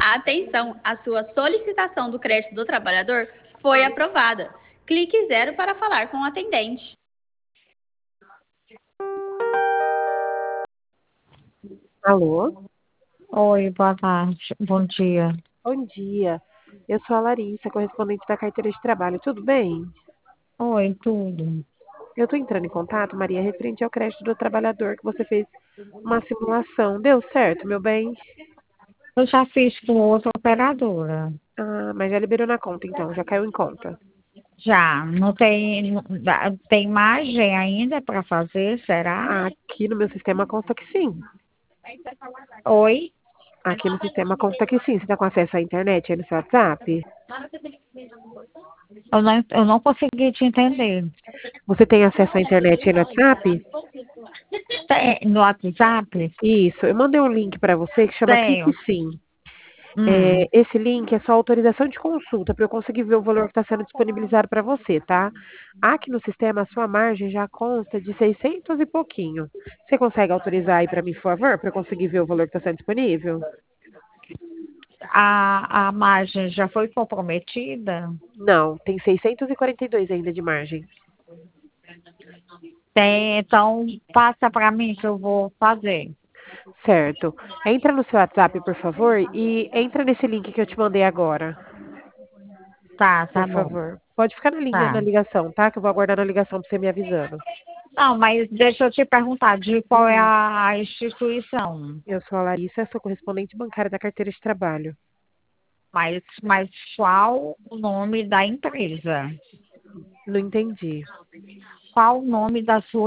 Atenção, a sua solicitação do crédito do trabalhador foi aprovada. Clique 0 para falar com o atendente. Alô? Oi, boa tarde. Bom dia. Bom dia. Eu sou a Larissa, correspondente da carteira de trabalho. Tudo bem? Oi, tudo. Eu estou entrando em contato, Maria, referente ao crédito do trabalhador que você fez uma simulação. Deu certo, meu bem? Eu já fiz com outra operadora. Ah, mas já liberou na conta, então. Já caiu em conta. Já, não tem, tem margem ainda para fazer, será? Aqui no meu sistema consta que sim. Oi? Aqui no sistema consta que sim. Você está com acesso à internet aí no seu WhatsApp? Eu não consegui te entender. Você tem acesso à internet aí no WhatsApp? No WhatsApp? Isso. Eu mandei um link para você que chama Clique Tenho. Sim. Esse link é só autorização de consulta para eu conseguir ver o valor que está sendo disponibilizado para você, tá? Aqui no sistema, a sua margem já consta de 600 e pouquinho. Você consegue autorizar aí para mim, por favor, para eu conseguir ver o valor que está sendo disponível? A margem já foi comprometida? Não, tem 642 ainda de margem. Tem, então passa para mim que eu vou fazer. Certo. Entra no seu WhatsApp, por favor, e entra nesse link que eu te mandei agora, por Tá bom. favor. Pode ficar na linha, na Tá. ligação, tá? Que eu vou aguardar na ligação para você me avisando. Não, mas deixa eu te perguntar, de qual é a instituição? Eu sou a Larissa, sou correspondente bancária da carteira de trabalho. Mas qual o nome da empresa? Não entendi. Qual o nome da sua